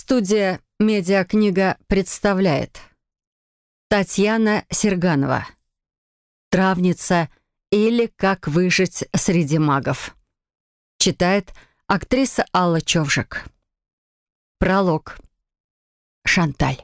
Студия «Медиакнига» представляет Татьяна Серганова. «Травница» или «Как выжить среди магов». Читает актриса Алла Човжик. Пролог. Шанталь.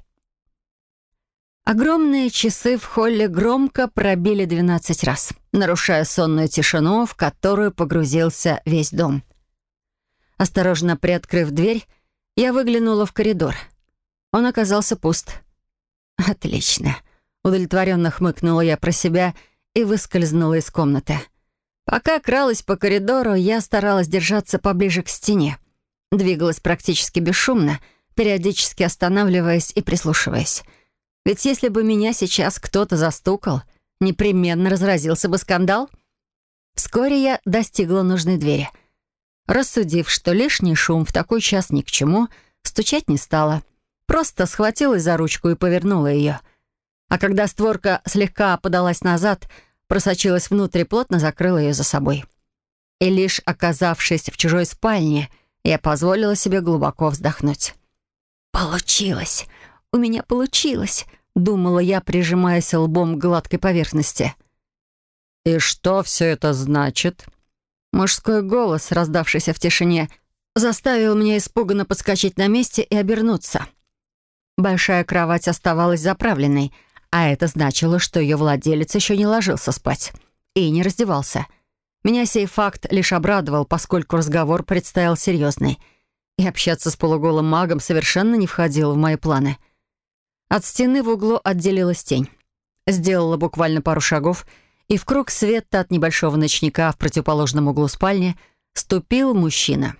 Огромные часы в холле громко пробили 12 раз, нарушая сонную тишину, в которую погрузился весь дом. Осторожно приоткрыв дверь, я выглянула в коридор. Он оказался пуст. «Отлично!» — удовлетворенно хмыкнула я про себя и выскользнула из комнаты. Пока кралась по коридору, я старалась держаться поближе к стене. Двигалась практически бесшумно, периодически останавливаясь и прислушиваясь. Ведь если бы меня сейчас кто-то застукал, непременно разразился бы скандал. Вскоре я достигла нужной двери. Рассудив, что лишний шум в такой час ни к чему, стучать не стала. Просто схватилась за ручку и повернула ее. А когда створка слегка подалась назад, просочилась внутрь и плотно закрыла ее за собой. И лишь оказавшись в чужой спальне, я позволила себе глубоко вздохнуть. «Получилось! У меня получилось!» — думала я, прижимаясь лбом к гладкой поверхности. «И что все это значит?» Мужской голос, раздавшийся в тишине, заставил меня испуганно подскочить на месте и обернуться. Большая кровать оставалась заправленной, а это значило, что ее владелец еще не ложился спать и не раздевался. Меня сей факт лишь обрадовал, поскольку разговор предстоял серьезный, и общаться с полуголым магом совершенно не входило в мои планы. От стены в углу отделилась тень. Сделала буквально пару шагов, и в круг света от небольшого ночника в противоположном углу спальни ступил мужчина.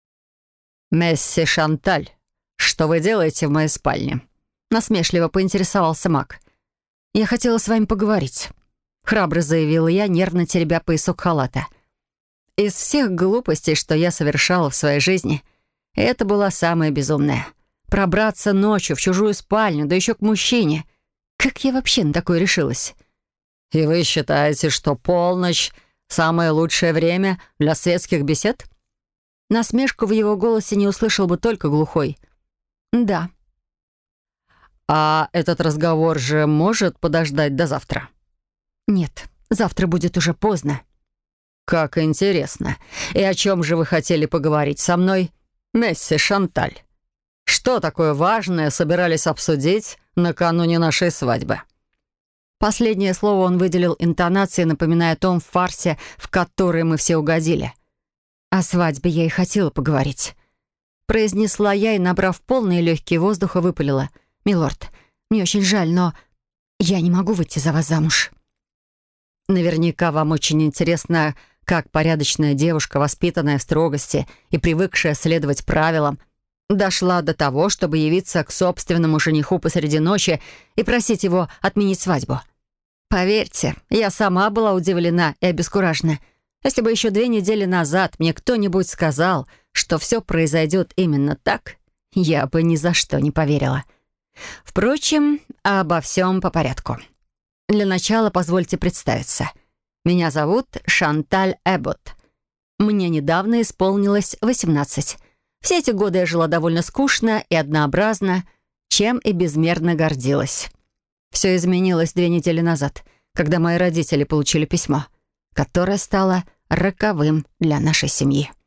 «Месси Шанталь, что вы делаете в моей спальне?» Насмешливо поинтересовался маг. «Я хотела с вами поговорить», — храбро заявила я, нервно теребя поясок халата. Из всех глупостей, что я совершала в своей жизни, это была самая безумная. Пробраться ночью в чужую спальню, да еще к мужчине. Как я вообще на такое решилась? «И вы считаете, что полночь — самое лучшее время для светских бесед?» Насмешку в его голосе не услышал бы только глухой. «Да». «А этот разговор же может подождать до завтра?» «Нет, завтра будет уже поздно». «Как интересно. И о чем же вы хотели поговорить со мной, Месси Шанталь? Что такое важное собирались обсудить накануне нашей свадьбы?» Последнее слово он выделил интонацией, напоминая о том фарсе, в который мы все угодили. «О свадьбе я и хотела поговорить», — произнесла я и, набрав полные легкие воздуха, выпалила. «Милорд, мне очень жаль, но я не могу выйти за вас замуж». Наверняка вам очень интересно, как порядочная девушка, воспитанная в строгости и привыкшая следовать правилам, дошла до того, чтобы явиться к собственному жениху посреди ночи и просить его отменить свадьбу. Поверьте, я сама была удивлена и обескуражена. Если бы еще 2 недели назад мне кто-нибудь сказал, что все произойдет именно так, я бы ни за что не поверила. Впрочем, обо всем по порядку. Для начала позвольте представиться. Меня зовут Шанталь Эббот. Мне недавно исполнилось 18. Все эти годы я жила довольно скучно и однообразно, чем и безмерно гордилась. Все изменилось 2 недели назад, когда мои родители получили письмо, которое стало роковым для нашей семьи.